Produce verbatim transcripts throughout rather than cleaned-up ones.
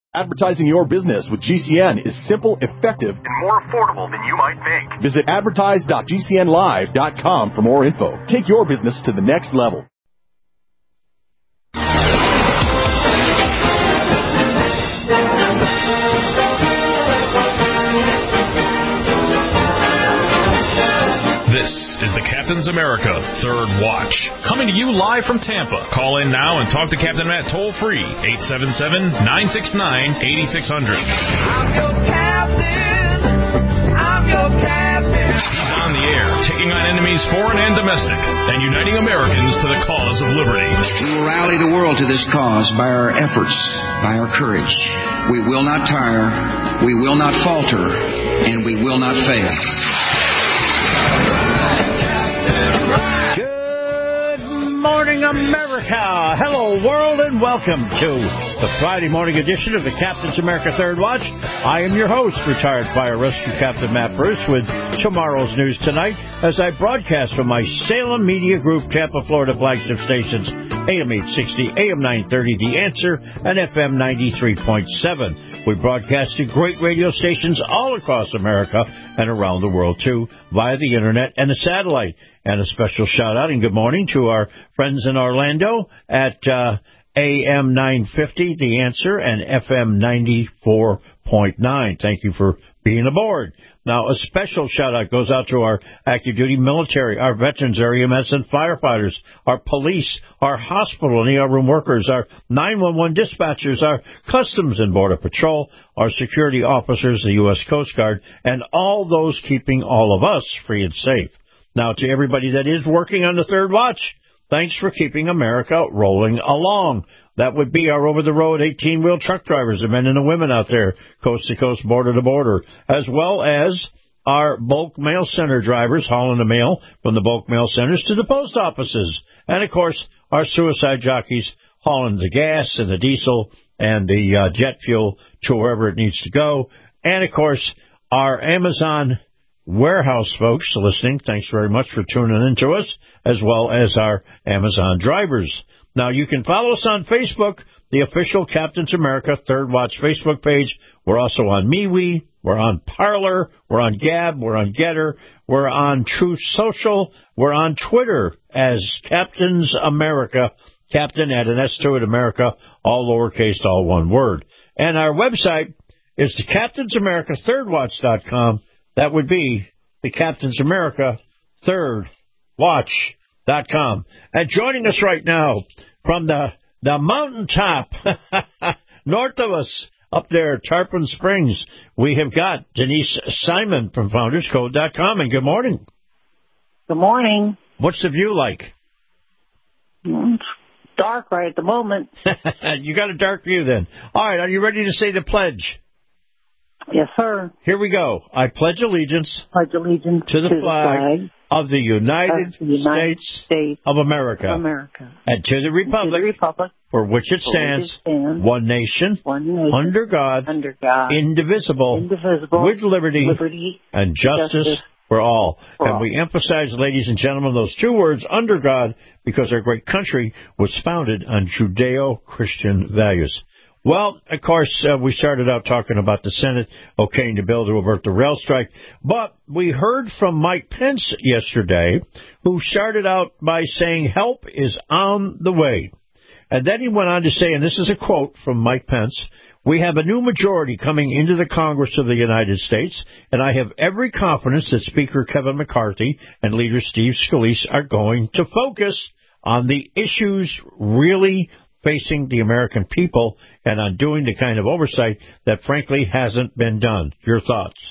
Advertising your business with G C N is simple, effective, and more affordable than you might think. Visit advertise dot g c n live dot com for more info. Take your business to the next level. This is the Captain's America Third Watch. Coming to you live from Tampa. Call in now and talk to Captain Matt toll-free, eight seven seven, nine six nine, eight six zero zero. I'm your captain. I'm your captain. He's on the air, taking on enemies foreign and domestic, and uniting Americans to the cause of liberty. We will rally the world to this cause by our efforts, by our courage. We will not tire, we will not falter, and we will not fail. Good morning, America. Hello, world, and welcome to the Friday morning edition of the Captain's America Third Watch. I am your host, retired Fire Rescue Captain Matt Bruce, with tomorrow's news tonight as I broadcast from my Salem Media Group, Tampa, Florida flagship stations, A M eight sixty, A M nine thirty, The Answer, and F M ninety-three point seven. We broadcast to great radio stations all across America and around the world, too, via the Internet and the satellite. And a special shout-out and good morning to our friends in Orlando at uh, A M nine fifty, The Answer, and F M ninety-four point nine. Thank you for being aboard. Now, a special shout-out goes out to our active duty military, our veterans, our E M S and firefighters, our police, our hospital and E R room workers, our nine one one dispatchers, our Customs and Border Patrol, our security officers, the U S Coast Guard, and all those keeping all of us free and safe. Now, to everybody that is working on the Third Watch, thanks for keeping America rolling along. That would be our over-the-road eighteen-wheel truck drivers, the men and the women out there, coast to coast, border to border, as well as our bulk mail center drivers hauling the mail from the bulk mail centers to the post offices. And, of course, our suicide jockeys hauling the gas and the diesel and the uh, jet fuel to wherever it needs to go. And, of course, our Amazon warehouse folks listening, thanks very much for tuning in to us, as well as our Amazon drivers. Now, you can follow us on Facebook, the official Captain's America Third Watch Facebook page. We're also on MeWe, we're on Parler, we're on Gab, we're on Getter, we're on Truth Social, we're on Twitter as Captain's America, Captain at an S to it, America, all lowercase, all one word. And our website is the Captain's America Third Watch dot com. That would be the Captain's America Third Watch dot com. And joining us right now from the, the mountaintop north of us, up there at Tarpon Springs, we have got Denise Simon from Founders Code dot com. And good morning. Good morning. What's the view like? It's dark right at the moment. You got a dark view then. All right, are you ready to say the pledge? Yes, sir. Here we go. I pledge allegiance, pledge allegiance to the, to flag, the flag of the United, of the United States, States of America, of America, and to the republic, to the republic for which it stands, which it stands one, nation, one nation, under God, under God, indivisible, indivisible, with liberty, liberty and justice, justice for all. For and all. We emphasize, ladies and gentlemen, those two words, under God, because our great country was founded on Judeo-Christian values. Well, of course, uh, we started out talking about the Senate okaying the bill to avert the rail strike, but we heard from Mike Pence yesterday, who started out by saying help is on the way. And then he went on to say, and this is a quote from Mike Pence, "We have a new majority coming into the Congress of the United States, and I have every confidence that Speaker Kevin McCarthy and Leader Steve Scalise are going to focus on the issues really facing the American people and on doing the kind of oversight that, frankly, hasn't been done." Your thoughts?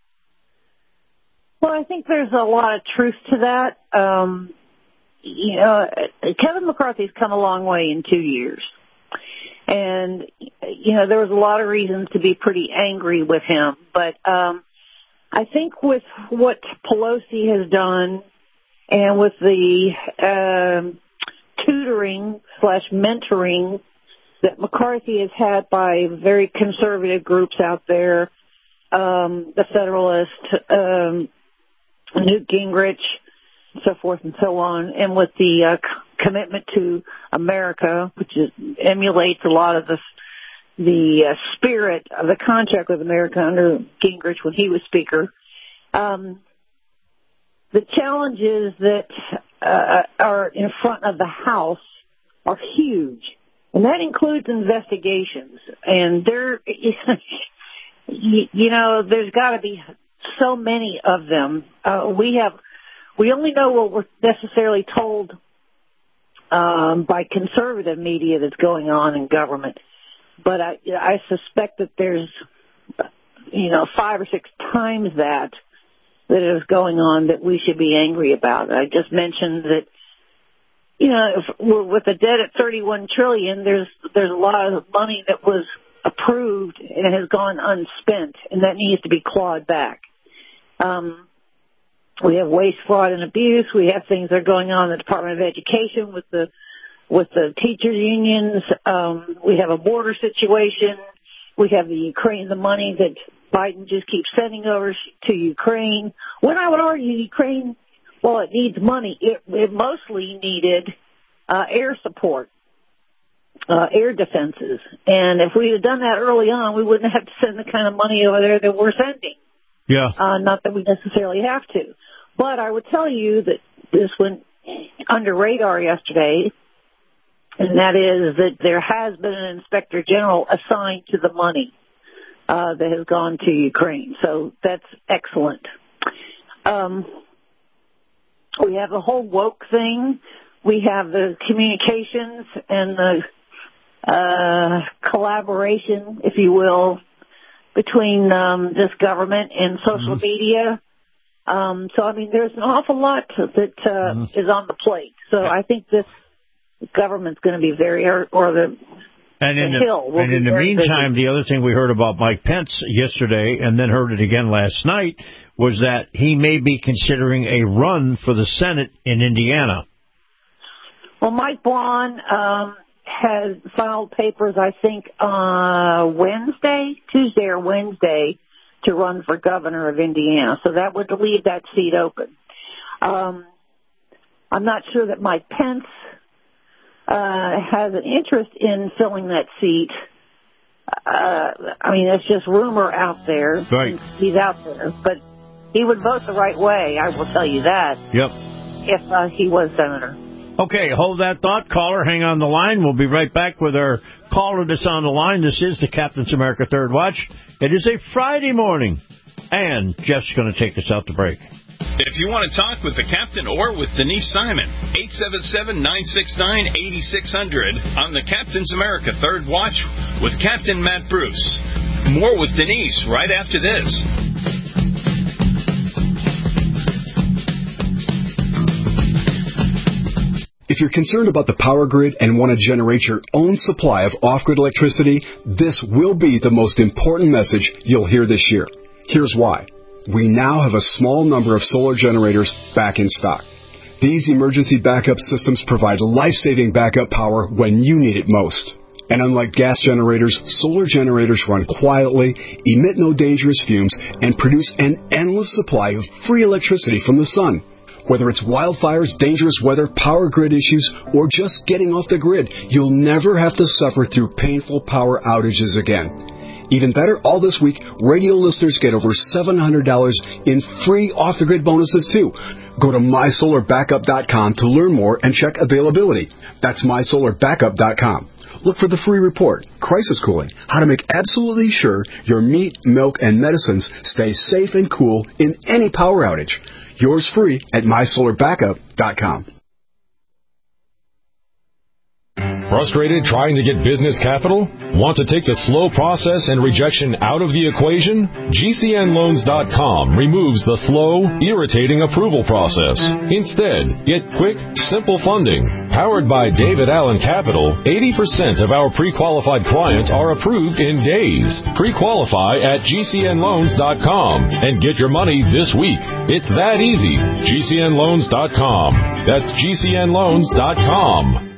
Well, I think there's a lot of truth to that. Um, you know, Kevin McCarthy's come a long way in two years. And, you know, there was a lot of reasons to be pretty angry with him. But um, I think with what Pelosi has done and with the um, tutoring slash mentoring that McCarthy has had by very conservative groups out there, um, the Federalist, um, Newt Gingrich, so forth and so on, and with the uh, c- commitment to America, which is, emulates a lot of the the uh, spirit of the contract with America under Gingrich when he was Speaker. Um, the challenges that uh, are in front of the House are huge, and that includes investigations. And there, you, you know, there's got to be so many of them. Uh, we have, we only know what we're necessarily told um, by conservative media that's going on in government. But I, I suspect that there's, you know, five or six times that that is going on that we should be angry about. I just mentioned that, you know, if we're with the debt at thirty-one trillion dollars, there's there's a lot of money that was approved and has gone unspent, and that needs to be clawed back. Um, we have waste, fraud, and abuse. We have things that are going on in the Department of Education with the with the teachers unions. Um, we have a border situation. We have the Ukraine, the money that Biden just keeps sending over to Ukraine. When I would argue Ukraine, well, it needs money. It, it mostly needed uh, air support, uh, air defenses. And if we had done that early on, we wouldn't have to send the kind of money over there that we're sending. Yeah. Uh, not that we necessarily have to. But I would tell you that this went under radar yesterday, and that is that there has been an inspector general assigned to the money uh, that has gone to Ukraine. So that's excellent. Um, we have the whole woke thing. We have the communications and the uh, collaboration, if you will, between um, this government and social mm-hmm. media. Um, so, I mean, there's an awful lot that uh, mm-hmm. is on the plate. So I think this government's going to be very, or, or the, and in the the, Hill will and be in the very meantime, busy. The other thing we heard about Mike Pence yesterday and then heard it again last night was that he may be considering a run for the Senate in Indiana. Well, Mike Braun um, has filed papers, I think, uh, Wednesday, Tuesday or Wednesday, to run for governor of Indiana. So that would leave that seat open. Um, I'm not sure that Mike Pence uh, has an interest in filling that seat. Uh, I mean, it's just rumor out there. Right. He's out there. But he would vote the right way, I will tell you that. Yep. If uh, he was senator. Okay, hold that thought. Caller, hang on the line. We'll be right back with our caller that's on the line. This is the Captain's America Third Watch. It is a Friday morning, and Jeff's going to take us out to break. If you want to talk with the captain or with Denise Simon, eight seven seven, nine six nine, eight six zero zero on the Captain's America Third Watch with Captain Matt Bruce. More with Denise right after this. If you're concerned about the power grid and want to generate your own supply of off-grid electricity, this will be the most important message you'll hear this year. Here's why. We now have a small number of solar generators back in stock. These emergency backup systems provide life-saving backup power when you need it most. And unlike gas generators, solar generators run quietly, emit no dangerous fumes, and produce an endless supply of free electricity from the sun. Whether it's wildfires, dangerous weather, power grid issues, or just getting off the grid, you'll never have to suffer through painful power outages again. Even better, all this week, radio listeners get over seven hundred dollars in free off-the-grid bonuses, too. Go to my solar backup dot com to learn more and check availability. That's my solar backup dot com. Look for the free report, Crisis Cooling, how to make absolutely sure your meat, milk, and medicines stay safe and cool in any power outage. Yours free at my solar backup dot com. Frustrated trying to get business capital? Want to take the slow process and rejection out of the equation? G C N loans dot com removes the slow, irritating approval process. Instead, get quick, simple funding. Powered by David Allen Capital, eighty percent of our pre-qualified clients are approved in days. Pre-qualify at G C N loans dot com and get your money this week. It's that easy. G C N loans dot com. That's G C N loans dot com.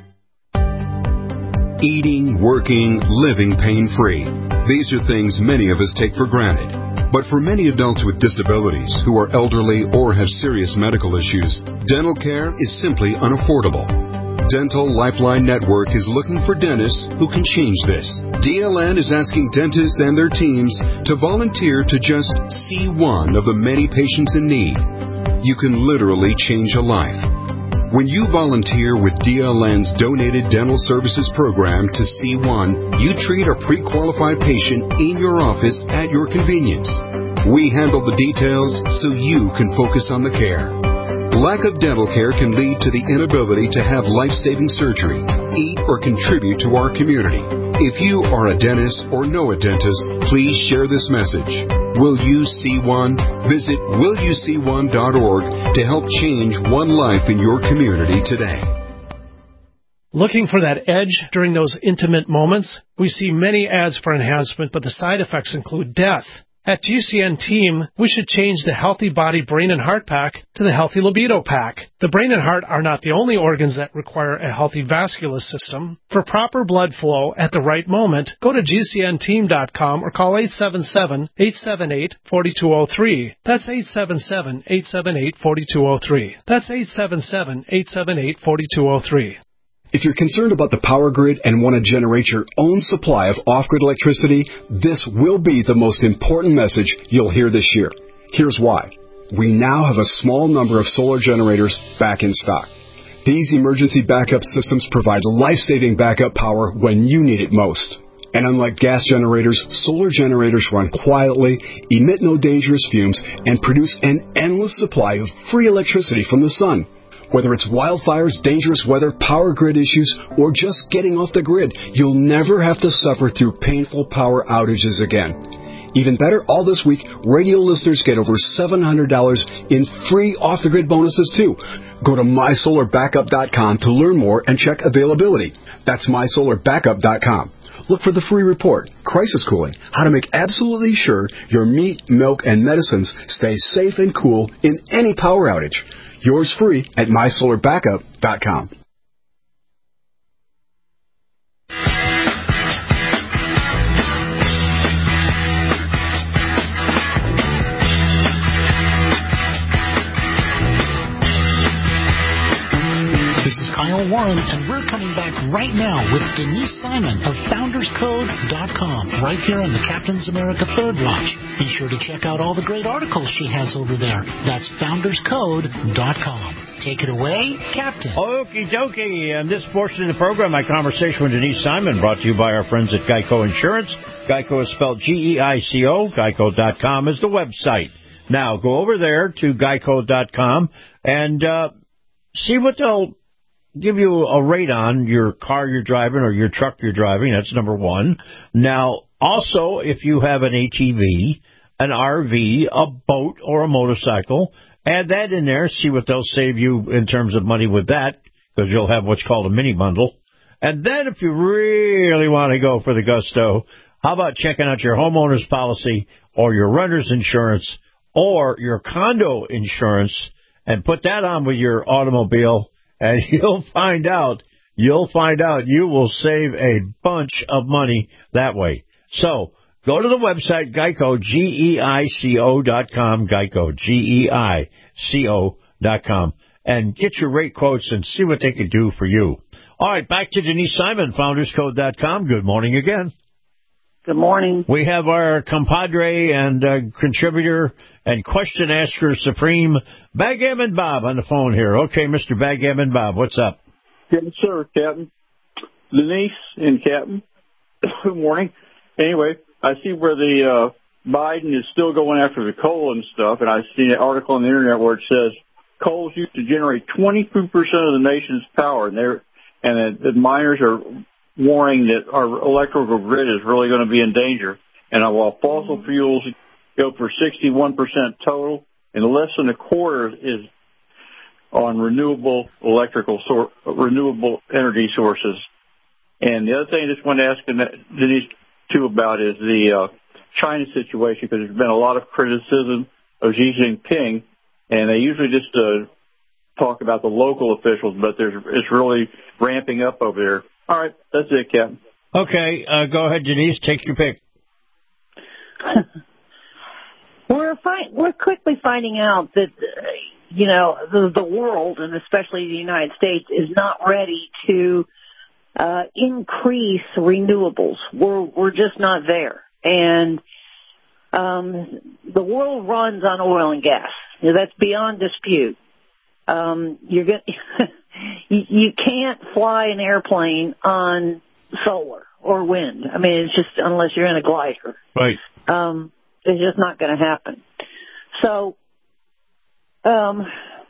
Eating, working, living pain-free. These are things many of us take for granted. But for many adults with disabilities who are elderly or have serious medical issues, dental care is simply unaffordable. Dental Lifeline Network is looking for dentists who can change this. D L N is asking dentists and their teams to volunteer to just see one of the many patients in need. You can literally change a life. When you volunteer with D L N's Donated Dental Services Program to C one, you treat a pre-qualified patient in your office at your convenience. We handle the details so you can focus on the care. Lack of dental care can lead to the inability to have life-saving surgery, eat, or contribute to our community. If you are a dentist or know a dentist, please share this message. Will you see one? Visit will you see one dot org to help change one life in your community today. Looking for that edge during those intimate moments? We see many ads for enhancement, but the side effects include death. At G C N Team, we should change the Healthy Body Brain and Heart Pack to the Healthy Libido Pack. The brain and heart are not the only organs that require a healthy vascular system. For proper blood flow at the right moment, go to G C N team dot com or call eight seven seven, eight seven eight, four two zero three. That's eight seven seven, eight seven eight, four two zero three. That's eight seven seven, eight seven eight, four two zero three. If you're concerned about the power grid and want to generate your own supply of off-grid electricity, this will be the most important message you'll hear this year. Here's why. We now have a small number of solar generators back in stock. These emergency backup systems provide life-saving backup power when you need it most. And unlike gas generators, solar generators run quietly, emit no dangerous fumes, and produce an endless supply of free electricity from the sun. Whether it's wildfires, dangerous weather, power grid issues, or just getting off the grid, you'll never have to suffer through painful power outages again. Even better, all this week, radio listeners get over seven hundred dollars in free off-the-grid bonuses, too. Go to my solar backup dot com to learn more and check availability. That's my solar backup dot com. Look for the free report, Crisis Cooling, how to make absolutely sure your meat, milk, and medicines stay safe and cool in any power outage. Yours free at my solar backup dot com. This is Kyle Warren, and we're coming back right now with Denise Simon of founders code dot com, right here on the Captain's America Third Watch. Be sure to check out all the great articles she has over there. That's founders code dot com. Take it away, Captain. Okie dokie. And this portion of the program, my conversation with Denise Simon, brought to you by our friends at Geico Insurance. Geico is spelled G E I C O. Geico dot com is the website. Now, go over there to Geico dot com and uh, see what they'll give you a rate on your car you're driving or your truck you're driving. That's number one. Now, also, if you have an A T V, an R V, a boat, or a motorcycle, add that in there, see what they'll save you in terms of money with that, because you'll have what's called a mini bundle. And then if you really want to go for the gusto, how about checking out your homeowner's policy or your renter's insurance or your condo insurance and put that on with your automobile, and you'll find out, you'll find out you will save a bunch of money that way. So go to the website, Geico, G E I C O dot com, Geico, G E I C O dot com, and get your rate quotes and see what they can do for you. All right, back to Denise Simon, founders code dot com. Good morning again. Good morning. We have our compadre and uh, contributor and question asker supreme, Backgammon Bob, on the phone here. Okay, Mister Backgammon Bob, what's up? Yes, sir, Captain. Denise and Captain, good morning. Anyway, I see where the uh, Biden is still going after the coal and stuff, and I've seen an article on the internet where it says coal's used to generate twenty-two percent of the nation's power, and they're and the, the miners are warning that our electrical grid is really going to be in danger. And while fossil fuels go for sixty-one percent total, and less than a quarter is on renewable electrical sor- renewable energy sources. And the other thing I just want to ask Denise too about is the uh, China situation, because there's been a lot of criticism of Xi Jinping, and they usually just uh, talk about the local officials, but there's it's really ramping up over there. All right, that's it, Captain. Okay, uh, go ahead, Denise. Take your pick. We're we're find, we're quickly finding out that uh, you know the, the world, and especially the United States, is not ready to uh, increase renewables. We're we're just not there, and um, the world runs on oil and gas. You know, that's beyond dispute. Um, you're get, you, you can't fly an airplane on solar or wind. I mean, it's just unless you're in a glider. Right. Um, it's just not going to happen. So, um,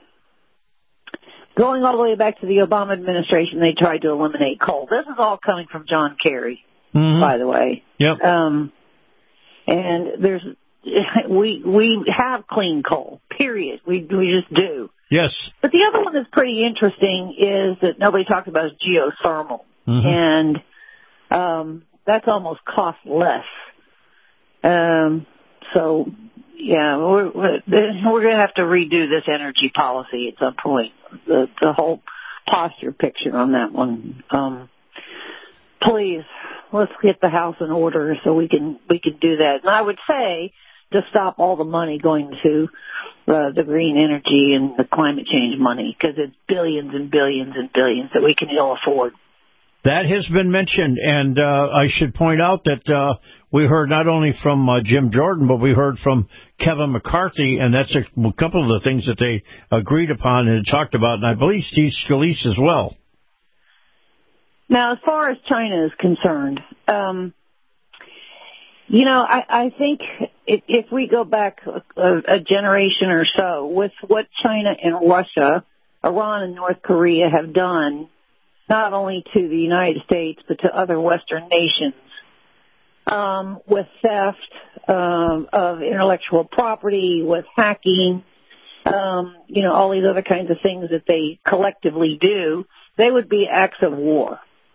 going all the way back to the Obama administration, they tried to eliminate coal. This is all coming from John Kerry, mm-hmm. by the way. Yep. Um, and there's we we have clean coal. Period. We we just do. Yes. But the other one that's pretty interesting is that nobody talks about is geothermal, mm-hmm. and um, that's almost cost less. Um, so, yeah, we're we're, we're going to have to redo this energy policy at some point. The the whole posture picture on that one. Um, please, let's get the house in order so we can we can do that. And I would say to stop all the money going to uh, the green energy and the climate change money, because it's billions and billions and billions that we can ill afford. That has been mentioned, and uh, I should point out that uh, we heard not only from uh, Jim Jordan, but we heard from Kevin McCarthy, and that's a, a couple of the things that they agreed upon and talked about, and I believe Steve Scalise as well. Now, as far as China is concerned, um, you know, I, I think if, if we go back a, a generation or so, with what China and Russia, Iran and North Korea have done, not only to the United States, but to other Western nations, um, with theft um, of intellectual property, with hacking, um, you know, all these other kinds of things that they collectively do, they would be acts of war.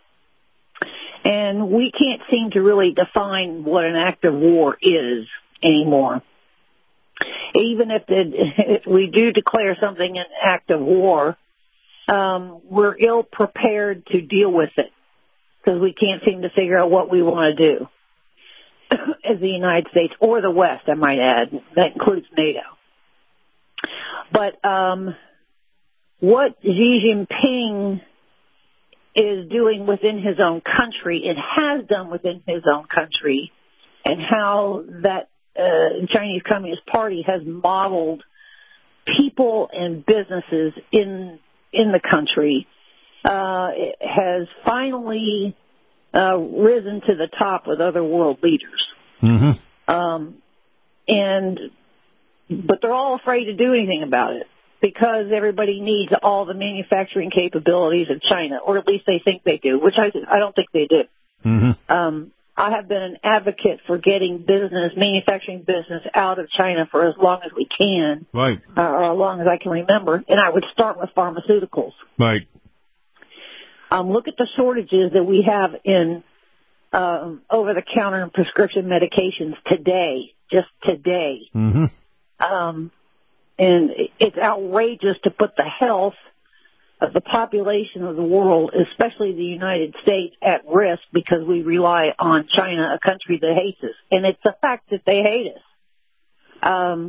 And we can't seem to really define what an act of war is anymore. Even if, it, if we do declare something an act of war, um, we're ill prepared to deal with it because we can't seem to figure out what we want to do as the United States or the West, I might add. That includes NATO. But um, what Xi Jinping is doing within his own country and has done within his own country, and how that uh, Chinese Communist Party has modeled people and businesses in in the country, uh, has finally uh, risen to the top with other world leaders. Mm-hmm. Um, and but they're all afraid to do anything about it, because everybody needs all the manufacturing capabilities of China, or at least they think they do, which I, I don't think they do. Mm-hmm. Um, I have been an advocate for getting business, manufacturing business out of China for as long as we can, right, uh, or as long as I can remember, and I would start with pharmaceuticals. Right. Um, look at the shortages that we have in um, over-the-counter and prescription medications today, just today. Mm-hmm. Um, and it's outrageous to put the health of the population of the world, especially the United States, at risk because we rely on China, a country that hates us. And it's a fact that they hate us. Um,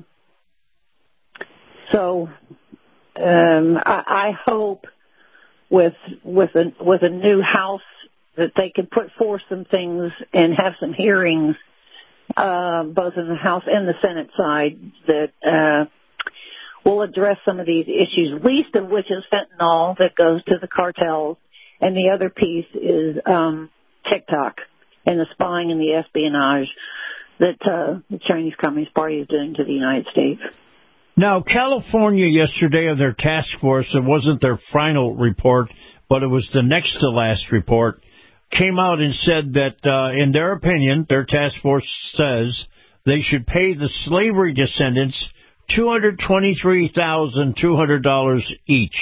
so um, I, I hope with with a, with a new House that they can put forth some things and have some hearings, uh, both in the House and the Senate side, that uh, will address some of these issues, least of which is fentanyl that goes to the cartels, and the other piece is um, TikTok and the spying and the espionage that uh, the Chinese Communist Party is doing to the United States. Now, California yesterday on their task force, it wasn't their final report, but it was the next to last report, came out and said that, uh, in their opinion, their task force says they should pay the slavery descendants two hundred twenty-three thousand two hundred dollars each.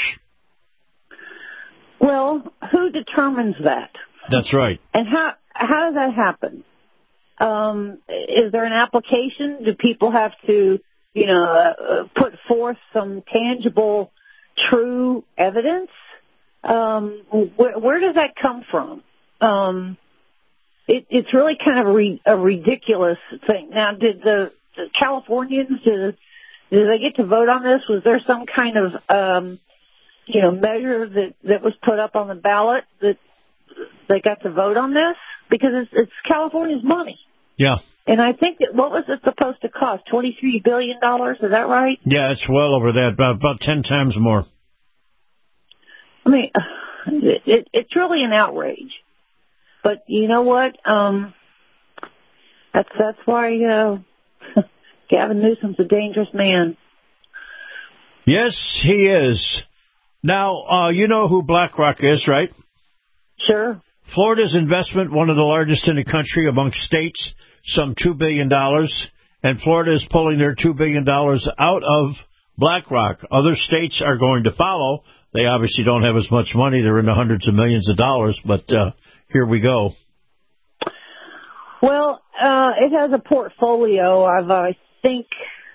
Well, who determines that? That's right. And how how does that happen? Um, is there an application? Do people have to, you know, uh, put forth some tangible, true evidence? Um, where, where does that come from? Um, it, it's really kind of a, re, a ridiculous thing. Now, did the Californians, do, do they get to vote on this? Was there some kind of, um, you know, measure that, that was put up on the ballot that they got to vote on this? Because it's, it's California's money. Yeah. And I think that, what was it supposed to cost? twenty-three billion dollars, is that right? Yeah, it's well over that, about, about ten times more. I mean, it, it, it's really an outrage. But you know what? Um, that's that's why uh, Gavin Newsom's a dangerous man. Yes, he is. Now, uh, you know who BlackRock is, right? Sure. Florida's investment, one of the largest in the country amongst states, some two billion dollars. And Florida is pulling their two billion dollars out of BlackRock. Other states are going to follow. They obviously don't have as much money. They're in the hundreds of millions of dollars, but uh, here we go. Well, uh, it has a portfolio of, I think,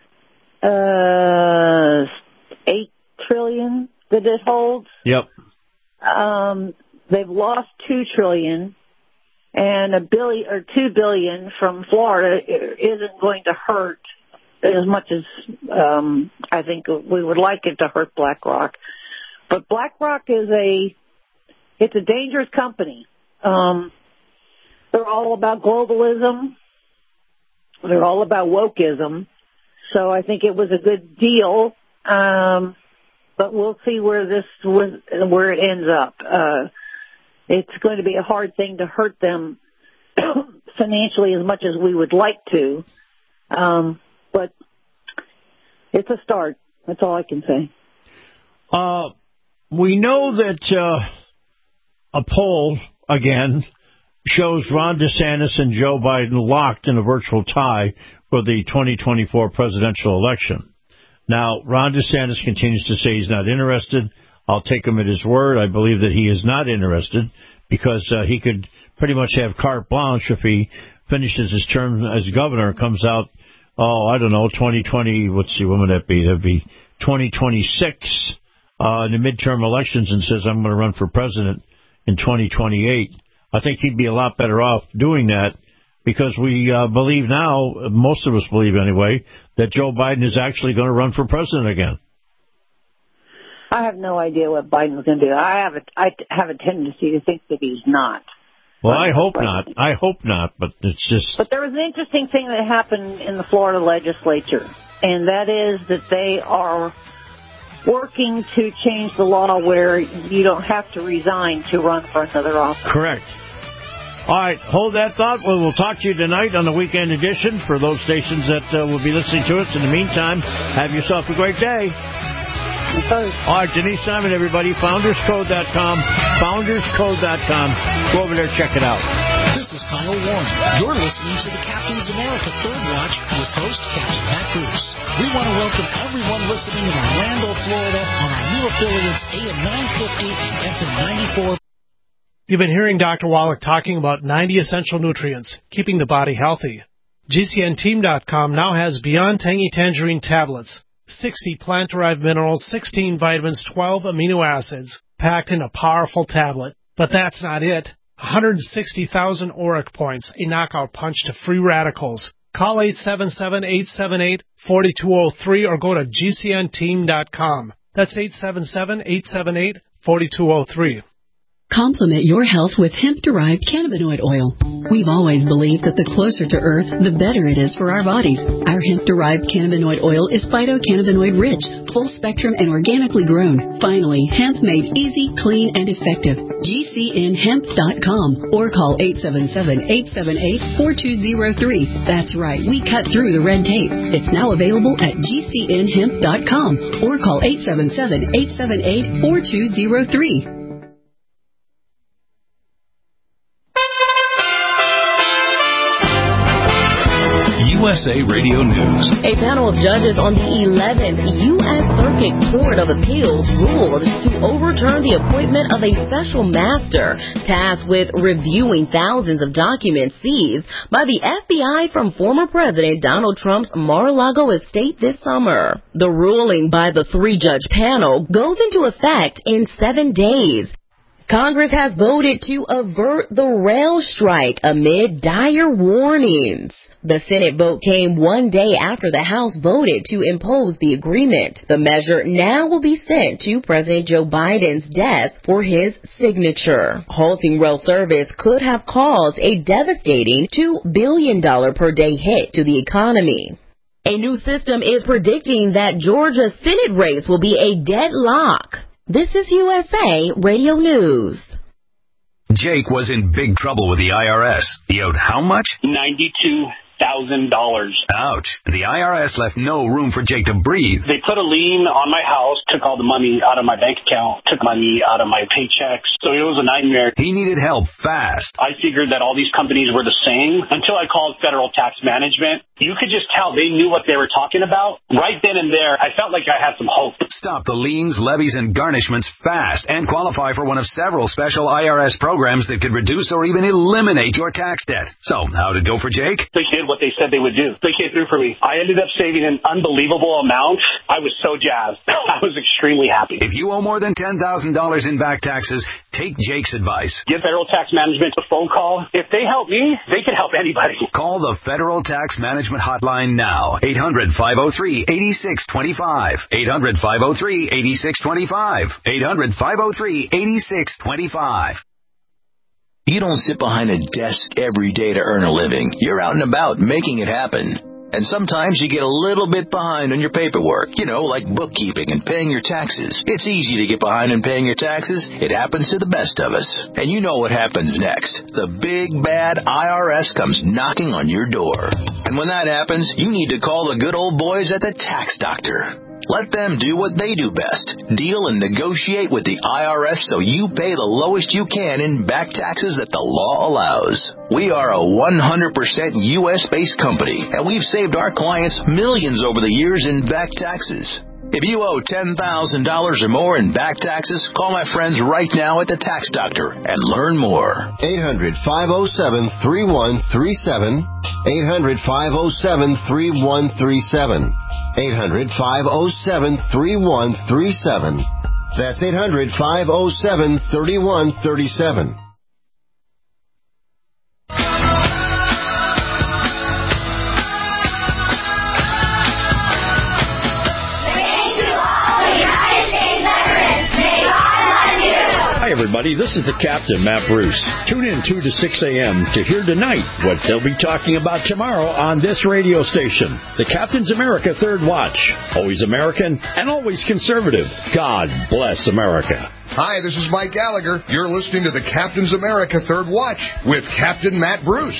uh, eight trillion that it holds. Yep. Um, they've lost two trillion, and a billion or two billion from Florida isn't going to hurt as much as um, I think we would like it to hurt BlackRock. But BlackRock is a, it's a dangerous company. Um, they're all about globalism. They're all about wokeism. So I think it was a good deal. Um, but we'll see where this, where it ends up. Uh, it's going to be a hard thing to hurt them financially as much as we would like to. Um, but it's a start. That's all I can say. Uh, we know that uh, a poll, again, shows Ron DeSantis and Joe Biden locked in a virtual tie for the twenty twenty-four presidential election. Now, Ron DeSantis continues to say he's not interested. I'll take him at his word. I believe that he is not interested because uh, he could pretty much have carte blanche if he finishes his term as governor, comes out, oh, I don't know, twenty twenty, let's see, when would that be? That would be twenty twenty-six uh, in the midterm elections and says, I'm going to run for president in twenty twenty-eight. I think he'd be a lot better off doing that because we uh, believe now, most of us believe anyway, that Joe Biden is actually going to run for president again. I have no idea what Biden's going to do. I have a, I have a tendency to think that he's not. Well, I hope not. I hope not, but it's just... But there was an interesting thing that happened in the Florida legislature, and that is that they are working to change the law where you don't have to resign to run for another office. Correct. All right, hold that thought. Well, we'll talk to you tonight on the weekend edition for those stations that uh, will be listening to us. In the meantime, have yourself a great day. All right, Denise Simon, everybody, founders code dot com, founders code dot com. Go over there, check it out. This is Kyle Warren. You're listening to the Captain's America Third Watch with host Captain Matt Bruce. We want to welcome everyone listening in Orlando, Florida on our new affiliates A M nine fifty and F M ninety-four. You've been hearing Doctor Wallach talking about ninety essential nutrients, keeping the body healthy. G C N team dot com now has Beyond Tangy Tangerine tablets, sixty plant-derived minerals, sixteen vitamins, twelve amino acids, packed in a powerful tablet. But that's not it. one hundred sixty thousand auric points, a knockout punch to free radicals. Call eight seven seven, eight seven eight, four two zero three or go to G C N team dot com. That's eight seven seven, eight seven eight, four two zero three. Complement your health with hemp-derived cannabinoid oil. We've always believed that the closer to Earth, the better it is for our bodies. Our hemp-derived cannabinoid oil is phytocannabinoid-rich, full-spectrum, and organically grown. Finally, hemp made easy, clean, and effective. G C N hemp dot com or call eight seven seven, eight seven eight, four two zero three. That's right, we cut through the red tape. It's now available at G C N hemp dot com or call eight seven seven, eight seven eight, four two zero three. U S A Radio News. A panel of judges on the eleventh U S Circuit Court of Appeals ruled to overturn the appointment of a special master tasked with reviewing thousands of documents seized by the F B I from former President Donald Trump's Mar-a-Lago estate this summer. The ruling by the three-judge panel goes into effect in seven days. Congress has voted to avert the rail strike amid dire warnings. The Senate vote came one day after the House voted to impose the agreement. The measure now will be sent to President Joe Biden's desk for his signature. Halting rail service could have caused a devastating two billion dollars per day hit to the economy. A new system is predicting that Georgia's Senate race will be a deadlock. This is U S A Radio News. Jake was in big trouble with the I R S. He owed how much? ninety-two thousand dollars. Ouch. The I R S left no room for Jake to breathe. They put a lien on my house, took all the money out of my bank account, took money out of my paychecks. So it was a nightmare. He needed help fast. I figured that all these companies were the same until I called Federal Tax Management. You could just tell they knew what they were talking about. Right then and there, I felt like I had some hope. Stop the liens, levies, and garnishments fast and qualify for one of several special I R S programs that could reduce or even eliminate your tax debt. So, how'd it go for Jake? They did what they said they would do. They came through for me. I ended up saving an unbelievable amount. I was so jazzed. I was extremely happy. If you owe more than ten thousand dollars in back taxes, take Jake's advice. Give Federal Tax Management a phone call. If they help me, they can help anybody. Call the Federal Tax Management Hotline now. eight hundred, five oh three, eight six two five. eight hundred, five oh three, eight six two five. eight hundred, five oh three, eight six two five. You don't sit behind a desk every day to earn a living. You're out and about making it happen. And sometimes you get a little bit behind on your paperwork, you know, like bookkeeping and paying your taxes. It's easy to get behind in paying your taxes. It happens to the best of us. And you know what happens next. The big, bad I R S comes knocking on your door. And when that happens, you need to call the good old boys at the Tax Doctor. Let them do what they do best. Deal and negotiate with the I R S so you pay the lowest you can in back taxes that the law allows. We are a one hundred percent U S-based company, and we've saved our clients millions over the years in back taxes. If you owe ten thousand dollars or more in back taxes, call my friends right now at the Tax Doctor and learn more. eight hundred, five oh seven, three one three seven. eight hundred, five oh seven, three one three seven. eight hundred, five oh seven, three one three seven. That's eight hundred, five oh seven, three one three seven. Hi, everybody. This is the Captain, Matt Bruce. Tune in two to six a.m. to hear tonight what they'll be talking about tomorrow on this radio station. The Captain's America Third Watch. Always American and always conservative. God bless America. Hi, this is Mike Gallagher. You're listening to the Captain's America Third Watch with Captain Matt Bruce.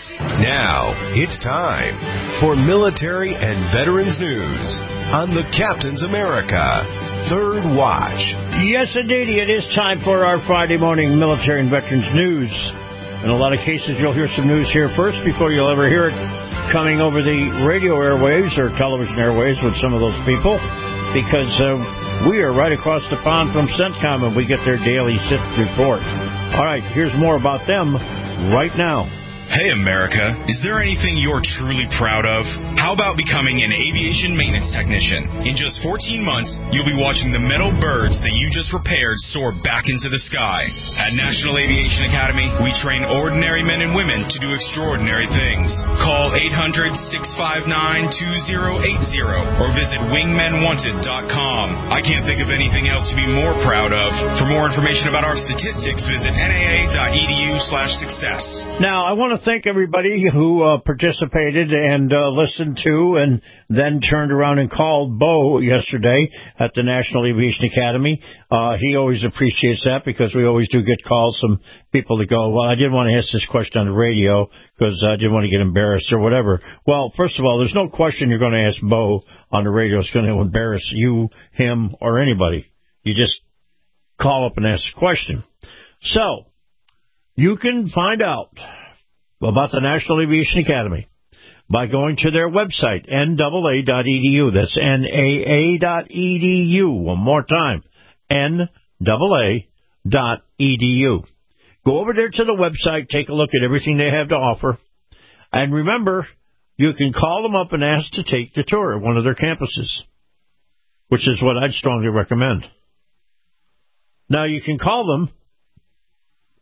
Now, it's time for military and veterans news on the Captain's America Third Watch. Yes, indeed, it is time for our Friday morning military and veterans news. In a lot of cases, you'll hear some news here first before you'll ever hear it coming over the radio airwaves or television airwaves with some of those people, because uh, we are right across the pond from CENTCOM and we get their daily S I P report. All right, here's more about them right now. Hey, America, is there anything you're truly proud of? How about becoming an aviation maintenance technician? In just fourteen months, you'll be watching the metal birds that you just repaired soar back into the sky. At National Aviation Academy, we train ordinary men and women to do extraordinary things. Call eight hundred, six five nine, two oh eight oh or visit wingmen wanted dot com. I can't think of anything else to be more proud of. For more information about our statistics, visit N A A dot E D U slash success. Now, I want to thank everybody who uh, participated and uh, listened to and then turned around and called Bo yesterday at the National Aviation Academy. Uh, he always appreciates that because we always do get calls from people that go, well, I didn't want to ask this question on the radio because I didn't want to get embarrassed or whatever. Well, first of all, there's no question you're going to ask Bo on the radio is going to embarrass you, him, or anybody. You just call up and ask a question. So, you can find out about the National Aviation Academy by going to their website, N A A dot E D U. That's N A A dot E D U. One more time, N A A dot E D U. Go over there to the website, take a look at everything they have to offer, and remember, you can call them up and ask to take the tour at one of their campuses, which is what I'd strongly recommend. Now, you can call them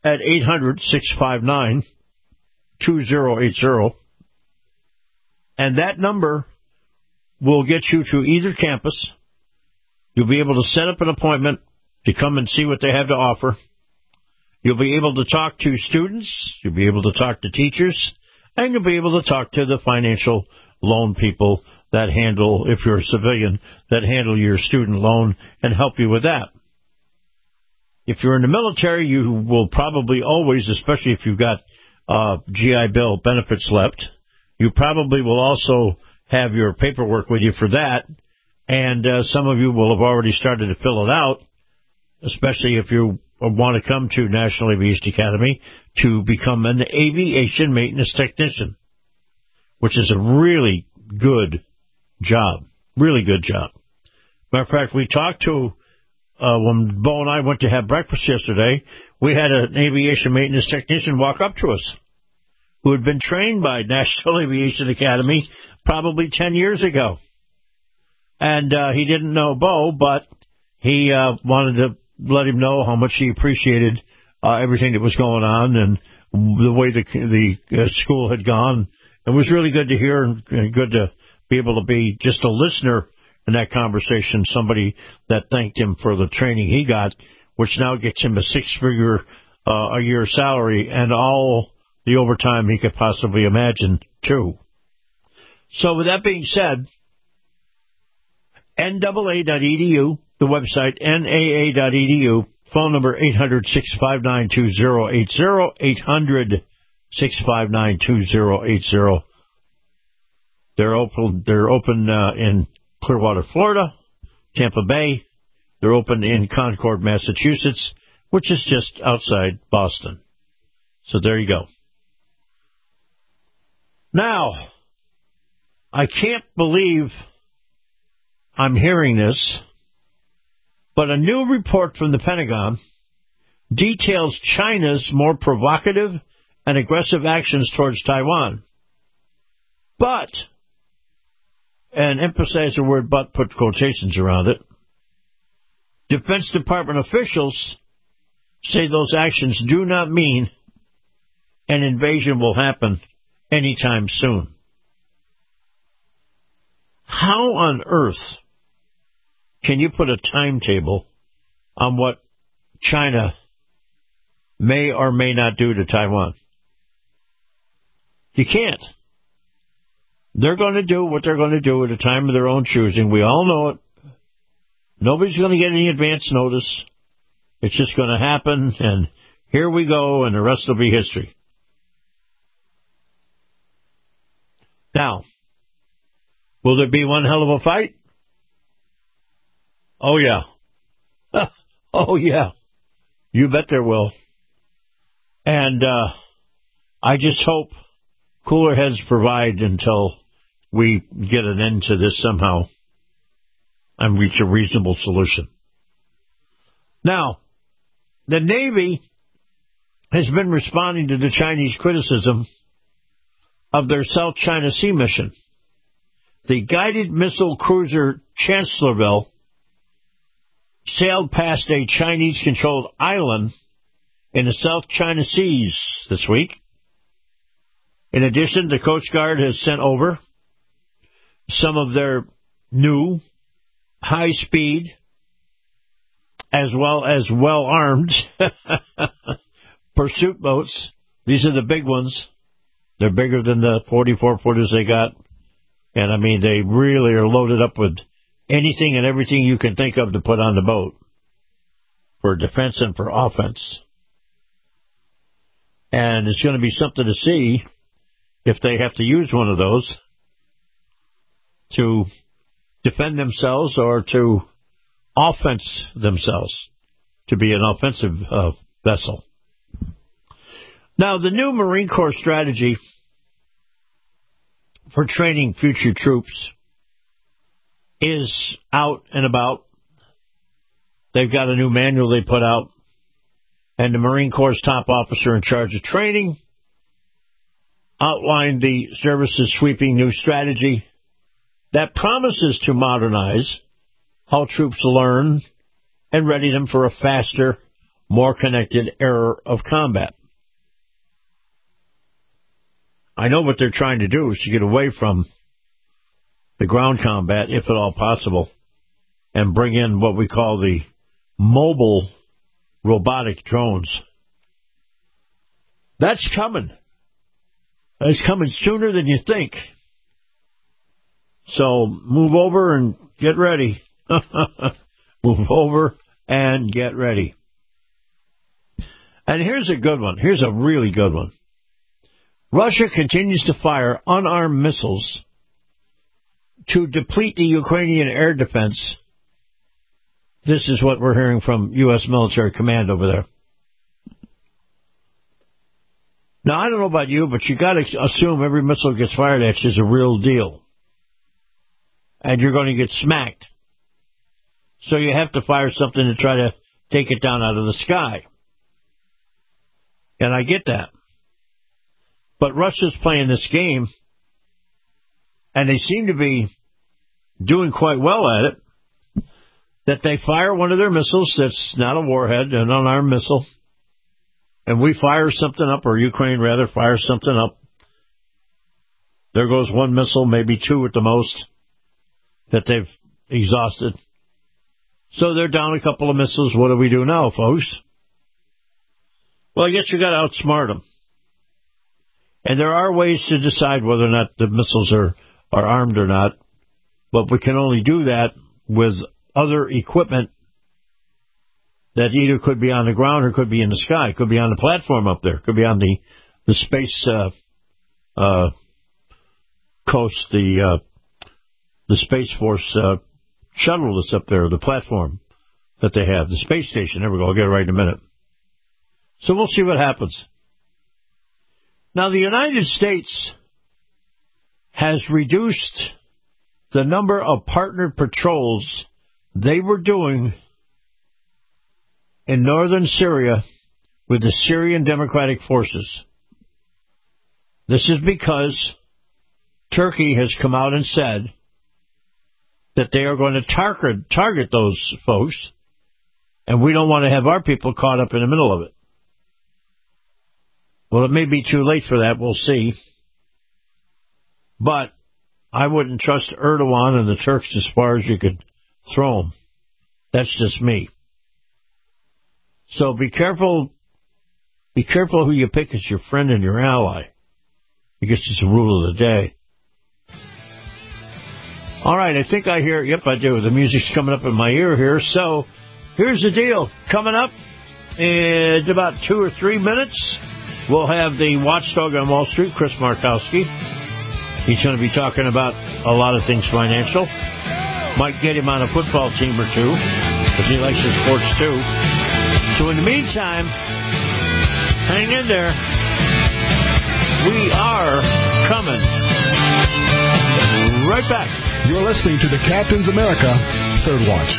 at eight hundred, six five nine, two zero eight zero. And that number will get you to either campus. You'll be able to set up an appointment to come and see what they have to offer. You'll be able to talk to students. You'll be able to talk to teachers. And you'll be able to talk to the financial loan people that handle, if you're a civilian, that handle your student loan and help you with that. If you're in the military, you will probably always, especially if you've got uh, G I Bill benefits left, you probably will also have your paperwork with you for that. And uh, some of you will have already started to fill it out, especially if you want to come to National Aviation Academy to become an aviation maintenance technician, which is a really good job, really good job. Matter of fact, we talked to, uh, when Bo and I went to have breakfast yesterday, we had an aviation maintenance technician walk up to us who had been trained by National Aviation Academy probably ten years ago. And uh, he didn't know Bo, but he uh, wanted to let him know how much he appreciated uh, everything that was going on and the way the, the uh, school had gone. It was really good to hear and good to be able to be just a listener in that conversation, somebody that thanked him for the training he got, which now gets him a six-figure uh, a year salary and all the overtime he could possibly imagine, too. So with that being said, N double A dot E D U, the website, N A A dot E D U, phone number eight hundred, six five nine, two zero eight zero, eight hundred, six five nine, two zero eight zero. They're open, they're open uh, in Clearwater, Florida, Tampa Bay. They're open in Concord, Massachusetts, which is just outside Boston. So there you go. Now, I can't believe I'm hearing this, but a new report from the Pentagon details China's more provocative and aggressive actions towards Taiwan. But, and emphasize the word but, put quotations around it, Defense Department officials say those actions do not mean an invasion will happen anytime soon. How on earth can you put a timetable on what China may or may not do to Taiwan? You can't. They're going to do what they're going to do at a time of their own choosing. We all know it. Nobody's going to get any advance notice. It's just going to happen, and here we go, and the rest will be history. Now, will there be one hell of a fight? Oh, yeah. Oh, yeah. You bet there will. And uh, I just hope cooler heads provide until we get an end to this somehow and reach a reasonable solution. Now, the Navy has been responding to the Chinese criticism of their South China Sea mission. The guided missile cruiser Chancellorsville sailed past a Chinese-controlled island in the South China Seas this week. In addition, the Coast Guard has sent over some of their new high-speed as well as well-armed pursuit boats. These are the big ones. They're bigger than the forty-four footers they got. And, I mean, they really are loaded up with anything and everything you can think of to put on the boat for defense and for offense. And it's going to be something to see if they have to use one of those to defend themselves or to offense themselves, to be an offensive uh, vessel. Now, the new Marine Corps strategy for training future troops is out and about. They've got a new manual they put out, and the Marine Corps' top officer in charge of training outlined the service's sweeping new strategy that promises to modernize how troops learn and ready them for a faster, more connected era of combat. I know what they're trying to do is to get away from the ground combat, if at all possible, and bring in what we call the mobile robotic drones. That's coming. It's coming sooner than you think. So move over and get ready. Move over and get ready. And here's a good one. Here's a really good one. Russia continues to fire unarmed missiles to deplete the Ukrainian air defense. This is what we're hearing from U S military command over there. Now, I don't know about you, but you got to assume every missile that gets fired at you is a real deal. And you're going to get smacked. So you have to fire something to try to take it down out of the sky. And I get that. But Russia's playing this game, and they seem to be doing quite well at it, that they fire one of their missiles that's not a warhead, an unarmed missile, and we fire something up, or Ukraine rather fires something up. There goes one missile, maybe two at the most, that they've exhausted. So they're down a couple of missiles. What do we do now, folks? Well, I guess you got to outsmart them. And there are ways to decide whether or not the missiles are, are armed or not, but we can only do that with other equipment that either could be on the ground or could be in the sky, could be on the platform up there, could be on the the space uh, uh, coast, the uh, the Space Force uh, shuttle that's up there, the platform that they have, the space station. There we go. I'll get it right in a minute. So we'll see what happens. Now, the United States has reduced the number of partnered patrols they were doing in northern Syria with the Syrian Democratic Forces. This is because Turkey has come out and said that they are going to target, target those folks, and we don't want to have our people caught up in the middle of it. Well, it may be too late for that. We'll see. But I wouldn't trust Erdogan and the Turks as far as you could throw them. That's just me. So be careful. Be careful who you pick as your friend and your ally. I guess it's a rule of the day. All right, I think I hear, yep, I do. The music's coming up in my ear here. So here's the deal. Coming up in about two or three minutes, we'll have the watchdog on Wall Street, Chris Markowski. He's going to be talking about a lot of things financial. Might get him on a football team or two, because he likes his sports too. So in the meantime, hang in there. We are coming right back. You're listening to the Captain's America Third Watch.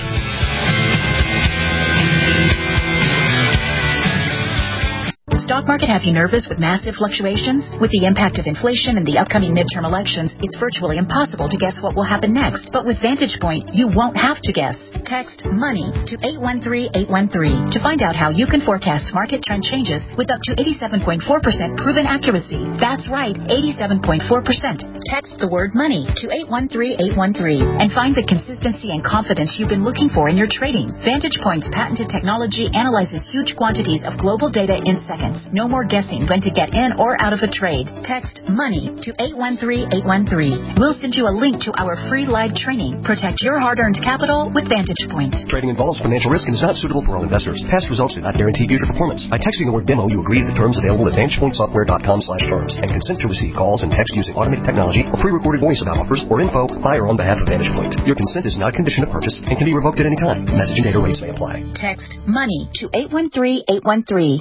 Stock market have you nervous with massive fluctuations? With the impact of inflation and the upcoming midterm elections, it's virtually impossible to guess what will happen next. But with Vantage Point, you won't have to guess. Text MONEY to eight one three eight one three to find out how you can forecast market trend changes with up to eighty-seven point four percent proven accuracy. That's right, eighty-seven point four percent. Text the word MONEY to eight one three eight one three and find the consistency and confidence you've been looking for in your trading. Vantage Point's patented technology analyzes huge quantities of global data in seconds. No more guessing when to get in or out of a trade. Text MONEY to eight one three eight one three. We'll send you a link to our free live training. Protect your hard-earned capital with Vantage Point. Trading involves financial risk and is not suitable for all investors. Past results do not guarantee future performance. By texting the word demo, you agree to the terms available at vantagepointsoftware.com slash terms and consent to receive calls and text using automated technology or pre-recorded voice about offers or info by or on behalf of Vantage Point. Your consent is not a condition of purchase and can be revoked at any time. Message and data rates may apply. Text MONEY to eight one three eight one three.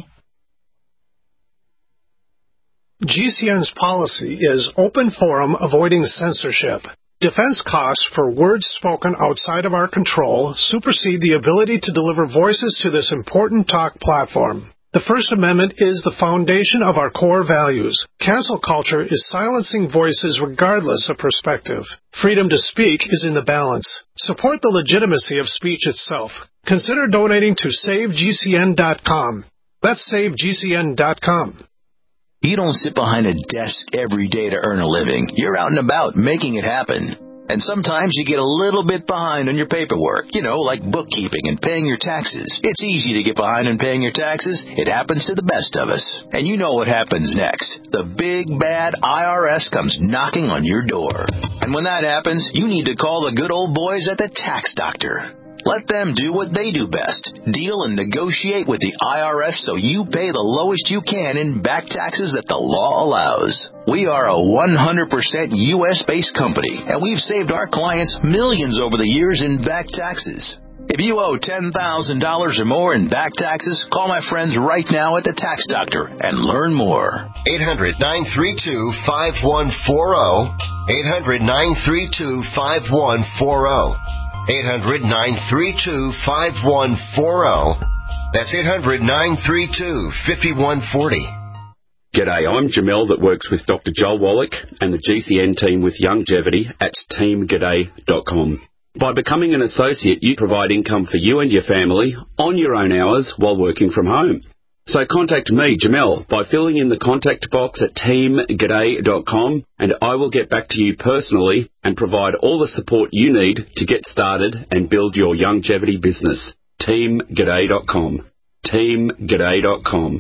G C N's policy is open forum, avoiding censorship. Defense costs for words spoken outside of our control supersede the ability to deliver voices to this important talk platform. The First Amendment is the foundation of our core values. Cancel culture is silencing voices regardless of perspective. Freedom to speak is in the balance. Support the legitimacy of speech itself. consider donating to save G C N dot com. That's save G C N dot com. You don't sit behind a desk every day to earn a living. You're out and about making it happen. And sometimes you get a little bit behind on your paperwork, you know, like bookkeeping and paying your taxes. It's easy to get behind on paying your taxes. It happens to the best of us. And you know what happens next. The big, bad I R S comes knocking on your door. And when that happens, you need to call the good old boys at the Tax Doctor. Let them do what they do best. Deal and negotiate with the I R S so you pay the lowest you can in back taxes that the law allows. We are a one hundred percent U S-based company, and we've saved our clients millions over the years in back taxes. If you owe ten thousand dollars or more in back taxes, call my friends right now at the Tax Doctor and learn more. eight hundred, nine three two, five one four zero. eight hundred, nine three two, five one four zero. eight hundred, nine three two, five one four zero. That's eight hundred, nine three two, five one four zero. G'day, I'm Jamel that works with Doctor Joel Wallach and the G C N team with Longevity at team g'day dot com. By becoming an associate, you provide income for you and your family on your own hours while working from home. So contact me, Jamel, by filling in the contact box at team g'day dot com, and I will get back to you personally and provide all the support you need to get started and build your longevity business. team g'day dot com. team g'day dot com.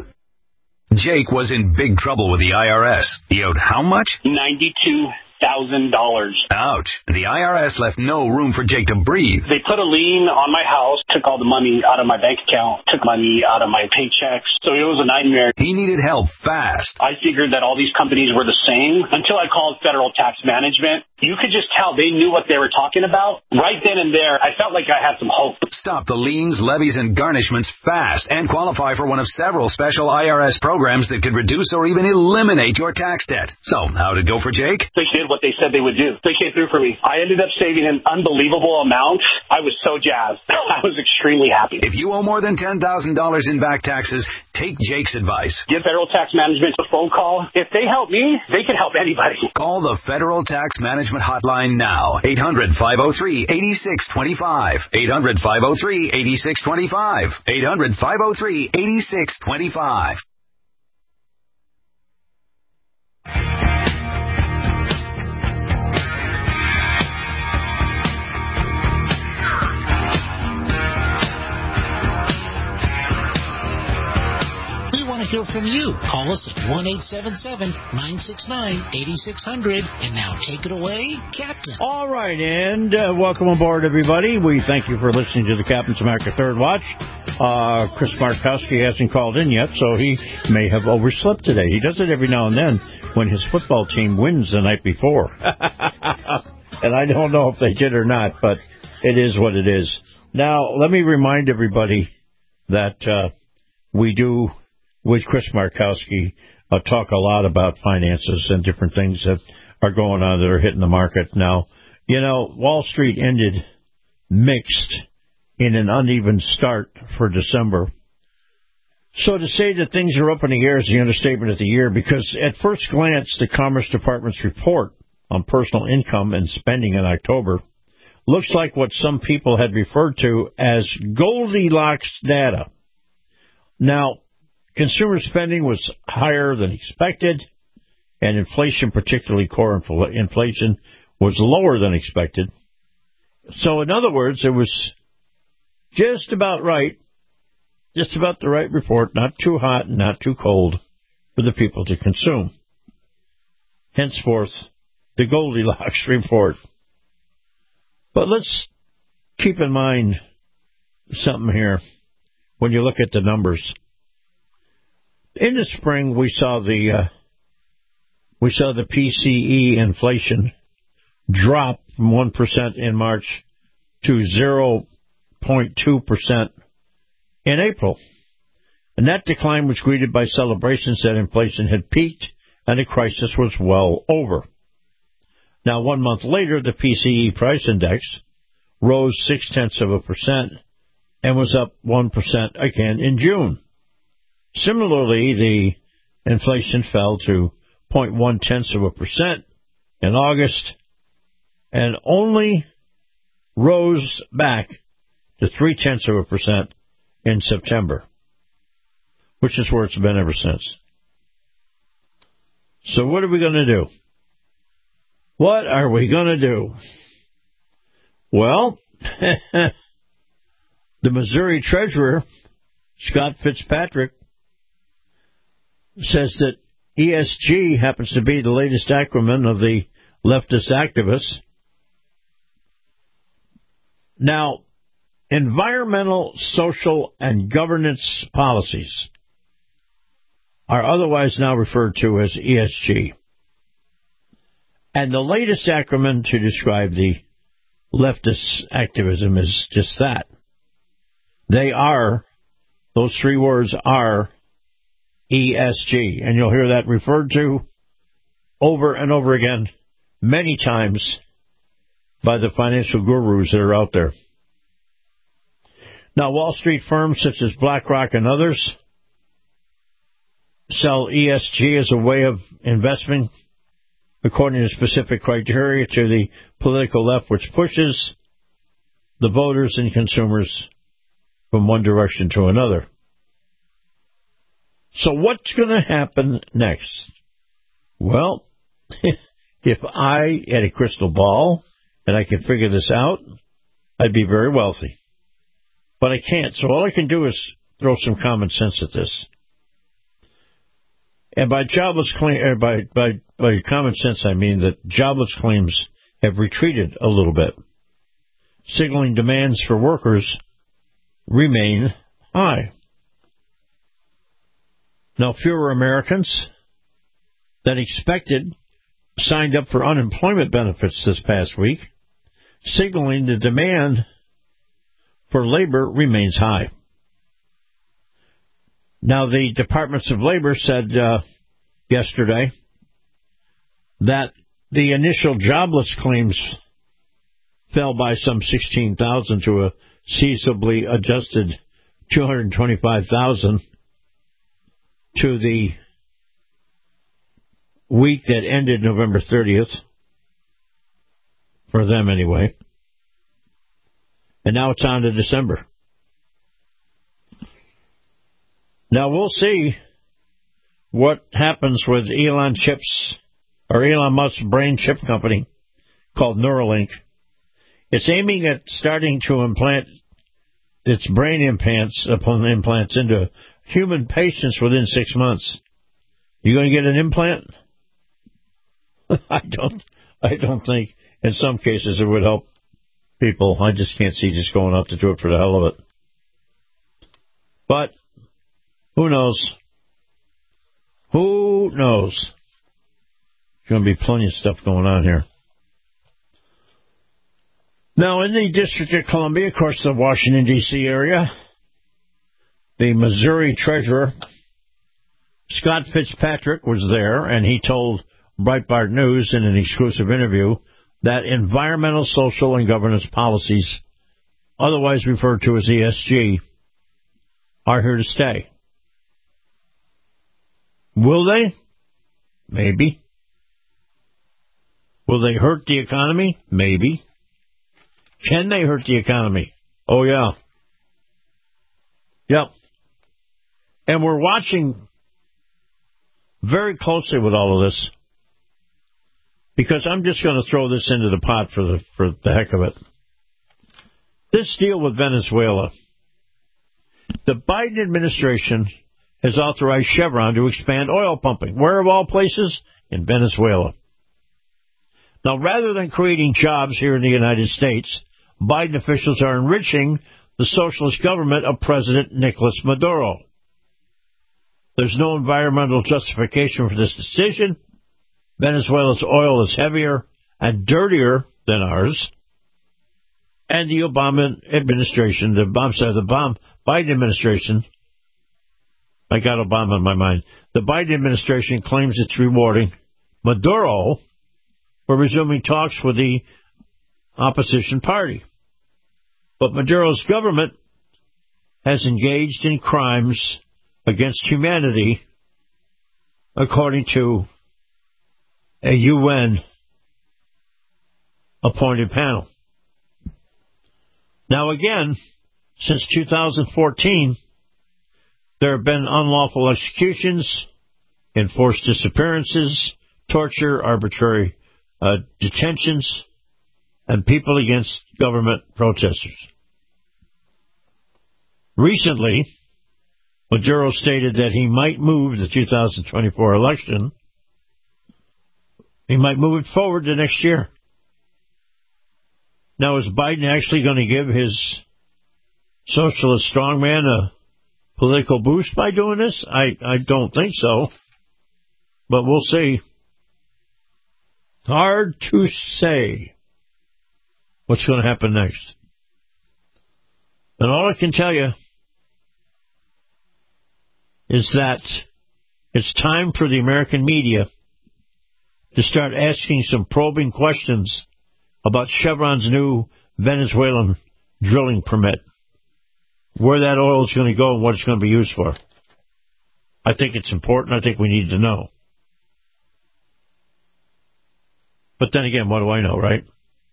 Jake was in big trouble with the I R S. He owed how much? ninety-two thousand dollars. Ouch. The I R S left no room for Jake to breathe. They put a lien on my house, took all the money out of my bank account, took money out of my paychecks. So it was a nightmare. He needed help fast. I figured that all these companies were the same until I called Federal Tax Management. You could just tell they knew what they were talking about. Right then and there, I felt like I had some hope. Stop the liens, levies, and garnishments fast and qualify for one of several special I R S programs that could reduce or even eliminate your tax debt. So, how'd it go for Jake? They did what they said they would do. They came through for me. I ended up saving an unbelievable amount. I was so jazzed. I was extremely happy. If you owe more than ten thousand dollars in back taxes, take Jake's advice. Give Federal Tax Management a phone call. If they help me, they can help anybody. Call the Federal Tax Management Hotline now. eight hundred, five oh three, eight six two five. eight hundred, five oh three, eight six two five. eight hundred, five oh three, eight six two five. Hear from you. Call us at one eight seven seven, nine six nine, eight six zero zero. And now take it away, Captain. All right, and uh, welcome aboard, everybody. We thank you for listening to the Captain's America Third Watch. Uh, Chris Markowski hasn't called in yet, so he may have overslept today. He does it every now and then when his football team wins the night before. And I don't know if they did or not, but it is what it is. Now, let me remind everybody that uh, we do... with Chris Markowski, uh, talk a lot about finances and different things that are going on that are hitting the market now. You know, Wall Street ended mixed in an uneven start for December. So to say that things are up in the air is the understatement of the year, because at first glance, the Commerce Department's report on personal income and spending in October looks like what some people had referred to as Goldilocks data. Now, consumer spending was higher than expected, and inflation, particularly core inflation, was lower than expected. So, in other words, it was just about right, just about the right report, not too hot and not too cold for the people to consume. Henceforth, the Goldilocks report. But let's keep in mind something here when you look at the numbers. In the spring, we saw the uh, we saw the P C E inflation drop from one percent in March to zero point two percent in April. And that decline was greeted by celebrations that inflation had peaked and the crisis was well over. Now, one month later, the P C E price index rose six-tenths of a percent and was up one percent again in June. Similarly, the inflation fell to zero point one tenths of a percent in August and only rose back to three-tenths of a percent in September, which is where it's been ever since. So what are we going to do? What are we going to do? Well, the Missouri Treasurer, Scott Fitzpatrick, says that E S G happens to be the latest acronym of the leftist activists. Now, environmental, social, and governance policies are otherwise now referred to as E S G. And the latest acronym to describe the leftist activism is just that. They are, those three words are E S G. And you'll hear that referred to over and over again many times by the financial gurus that are out there. Now, Wall Street firms such as BlackRock and others sell E S G as a way of investment according to specific criteria to the political left, which pushes the voters and consumers from one direction to another. So what's going to happen next? Well, if I had a crystal ball and I could figure this out, I'd be very wealthy. But I can't, so all I can do is throw some common sense at this. And by jobless claim, or by, by, by common sense, I mean that jobless claims have retreated a little bit, signaling demands for workers remain high. Now, fewer Americans than expected signed up for unemployment benefits this past week, signaling the demand for labor remains high. Now, the Departments of Labor said uh, yesterday that the initial jobless claims fell by some sixteen thousand to a seasonably adjusted two hundred twenty-five thousand to the week that ended November thirtieth, for them anyway. And now it's on to December. Now we'll see what happens with Elon chips, or Elon Musk's brain chip company called Neuralink. It's aiming at starting to implant its brain implants upon implants into human patients within six months. You going to get an implant? I don't. I don't think. In some cases, it would help people. I just can't see just going out to do it for the hell of it. But who knows? Who knows? There's going to be plenty of stuff going on here. Now, in the District of Columbia, of course, the Washington, D C area, the Missouri Treasurer, Scott Fitzpatrick, was there, and he told Breitbart News in an exclusive interview that environmental, social, and governance policies, otherwise referred to as E S G, are here to stay. Will they? Maybe. Will they hurt the economy? Maybe. Can they hurt the economy? Oh, yeah. Yep. And we're watching very closely with all of this, because I'm just going to throw this into the pot for the for the heck of it. This deal with Venezuela. The Biden administration has authorized Chevron to expand oil pumping. Where of all places? In Venezuela. Now, rather than creating jobs here in the United States, Biden officials are enriching the socialist government of President Nicolas Maduro. There's no environmental justification for this decision. Venezuela's oil is heavier and dirtier than ours. And the Obama administration, the, I'm sorry, the Biden administration, I got Obama in my mind. The Biden administration claims it's rewarding Maduro for resuming talks with the opposition party. But Maduro's government has engaged in crimes against humanity, according to a U N appointed panel. Now again, since two thousand fourteen, there have been unlawful executions, enforced disappearances, torture, arbitrary uh, detentions, and people against government protesters. Recently, Maduro stated that he might move the two thousand twenty-four election. He might move it forward to next year. Now, is Biden actually going to give his socialist strongman a political boost by doing this? I, I don't think so. But we'll see. Hard to say what's going to happen next. And all I can tell you is that it's time for the American media to start asking some probing questions about Chevron's new Venezuelan drilling permit, where that oil is going to go and what it's going to be used for. I think it's important. I think we need to know. But then again, what do I know, right?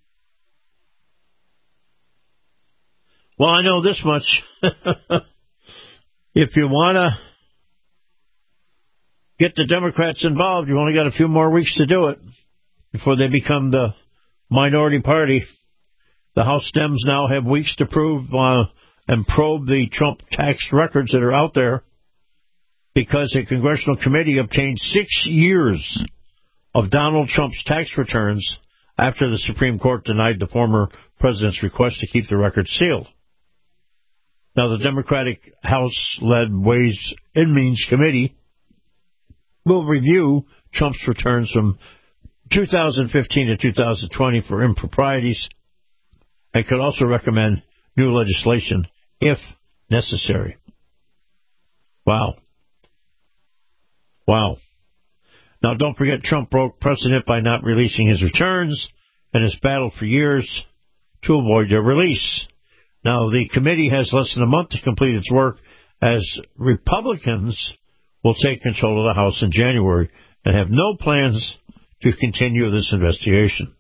Well, I know this much. If you want to get the Democrats involved, you've only got a few more weeks to do it before they become the minority party. The House Dems now have weeks to prove uh, and probe the Trump tax records that are out there, because a congressional committee obtained six years of Donald Trump's tax returns after the Supreme Court denied the former president's request to keep the records sealed. Now, the Democratic House-led Ways and Means Committee will review Trump's returns from two thousand fifteen to two thousand twenty for improprieties and could also recommend new legislation if necessary. Wow. Wow. Now, don't forget, Trump broke precedent by not releasing his returns and has battled for years to avoid their release. Now, the committee has less than a month to complete its work, as Republicans will take control of the House in January and have no plans to continue this investigation.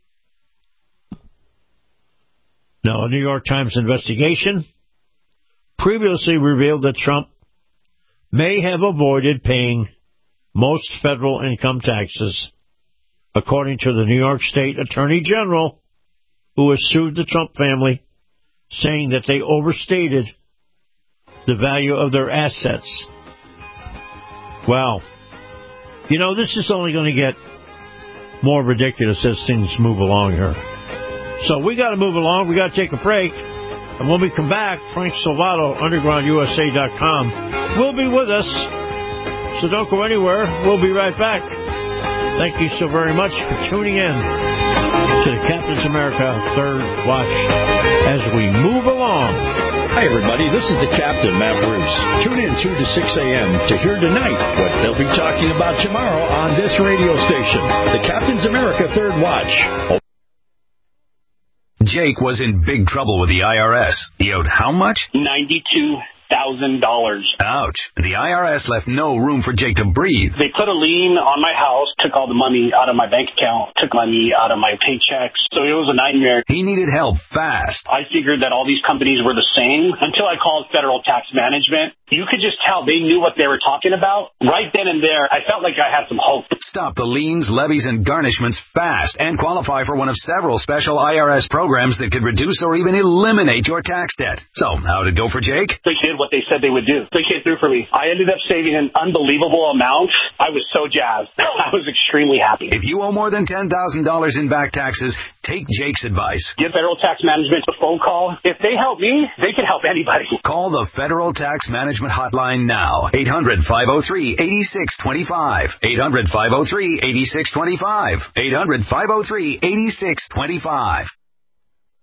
Now, a New York Times investigation previously revealed that Trump may have avoided paying most federal income taxes, according to the New York State Attorney General, who has sued the Trump family, saying that they overstated the value of their assets. Wow. You know, this is only going to get more ridiculous as things move along here. So we got to move along. We got to take a break. And when we come back, Frank Salvato, underground U S A dot com, will be with us. So don't go anywhere. We'll be right back. Thank you so very much for tuning in to the Captain's America Third Watch as we move along. Hi, everybody. This is the Captain, Matt Bruce. Tune in two to six a.m. to hear tonight what they'll be talking about tomorrow on this radio station, the Captain's America Third Watch. Jake was in big trouble with the I R S. He owed how much? ninety-two thousand dollars. Ouch. The I R S left no room for Jake to breathe. They put a lien on my house, took all the money out of my bank account, took money out of my paychecks. So it was a nightmare. He needed help fast. I figured that all these companies were the same until I called Federal Tax Management. You could just tell they knew what they were talking about. Right then and there, I felt like I had some hope. Stop the liens, levies, and garnishments fast and qualify for one of several special I R S programs that could reduce or even eliminate your tax debt. So, how'd it go for Jake? They did what they said they would do. They came through for me. I ended up saving an unbelievable amount. I was so jazzed. I was extremely happy. If you owe more than ten thousand dollars in back taxes, take Jake's advice. Give Federal Tax Management a phone call. If they help me, they can help anybody. Call the Federal Tax Management Hotline now. eight hundred, five oh three, eight six two five. eight hundred, five oh three, eight six two five. eight hundred, five oh three, eight six two five.